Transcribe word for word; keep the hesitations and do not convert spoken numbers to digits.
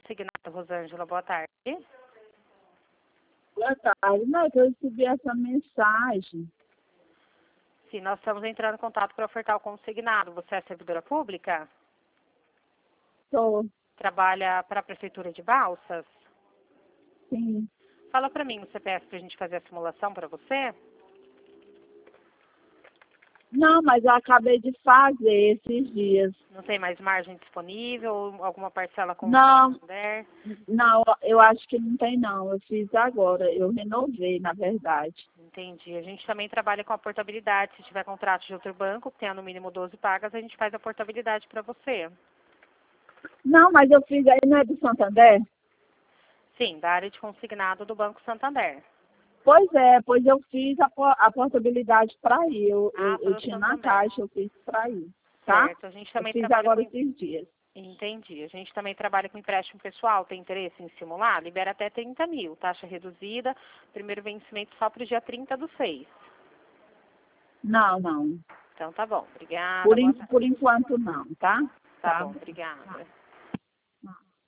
consignado, Rosângela. Boa tarde. Boa tarde. Não, é que eu recebi essa mensagem. Sim, nós estamos entrando em contato para ofertar o consignado. Você é servidora pública? Estou, Trabalha para a Prefeitura de Balsas? sim. Fala para mim no C P F para a gente fazer a simulação para você. Não, mas eu acabei de fazer esses dias. Não tem mais margem disponível ou alguma parcela com Não, o Santander? não, eu acho que não tem não. Eu fiz agora. Eu renovei, na verdade. Entendi. A gente também trabalha com a portabilidade. Se tiver contrato de outro banco, que tenha no mínimo doze pagas, a gente faz a portabilidade para você. Não, mas eu fiz aí, não é do Santander? Sim, da área de consignado do Banco Santander. Pois é, pois eu fiz a, po- a portabilidade para ir. Eu, Ah, eu, eu para o tinha na Santander. caixa, eu fiz para ir, tá? Certo. A gente Eu também fiz trabalha agora com... esses dias. Entendi. A gente também trabalha com empréstimo pessoal. Tem interesse em simular? Libera até trinta mil. Taxa reduzida. Primeiro vencimento só para o dia trinta do seis. Não, não. Então tá bom. Obrigada. Por, Boa en- tarde. por enquanto não, tá? Tá Tá. bom. Obrigada.